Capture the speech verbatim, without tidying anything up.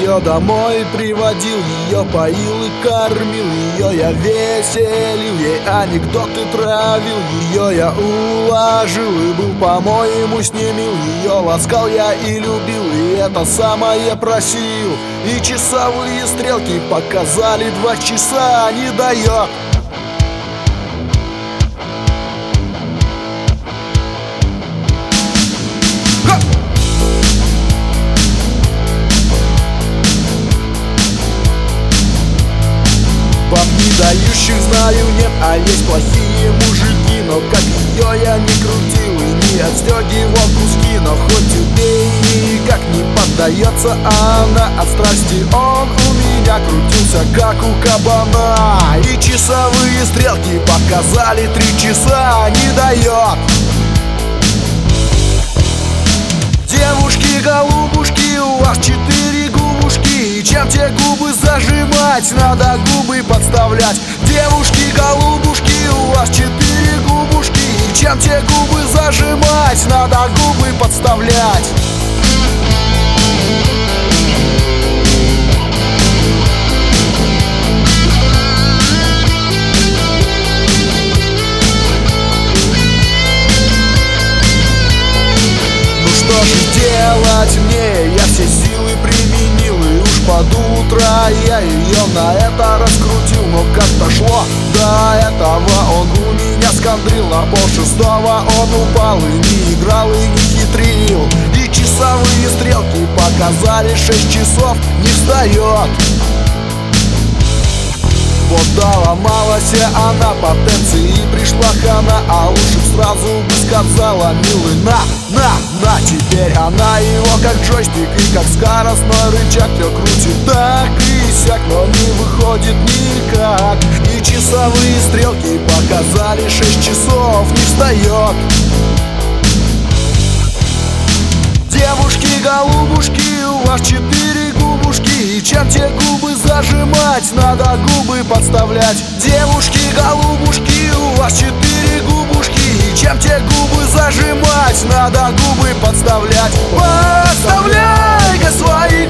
ее домой приводил, ее поил и кормил, ее я веселил, ей анекдоты травил, ее я уложил и был, по-моему, с ней мил. Ее ласкал я и любил, и это самое просил. И часовые стрелки показали два часа, не дает. Баб не дающих знаю нет, а есть плохие мужики. Но как ее я не крутил и не отстегивал куски, но хоть убей, никак не поддается она. От страсти он у меня крутился, как у кабана. И часовые стрелки показали три часа, не дает. Девушки, голубушки, у вас четыре губушки, и чем те губы зажимать, надо губы подставлять. Девушки, голубушки, у вас четыре губушки, и чем те губы зажимать, надо губы подставлять. Что же делать мне? Я все силы применил, и уж под утро я ее на это раскрутил. Но как-то шло до этого, он у меня скандрил. На полшестого он упал и не играл, и не хитрил. И часовые стрелки показали шесть часов, не встает. Вот доломалась она, потенции пришла хана, а лучше б сразу бы сказала: милый, на, на, на. Теперь она его как джойстик и как скоростной рычаг, все крутит так и сяк, но не выходит никак. И часовые стрелки показали шесть часов, не встает. Девушки, голубушки, у вас четыре губушки, и чем те губы зажимать, надо губы подставлять. Девушки, голубушки, у вас четыре губушки, и чем те губы зажимать, надо губы подставлять. Подставляй-ка свои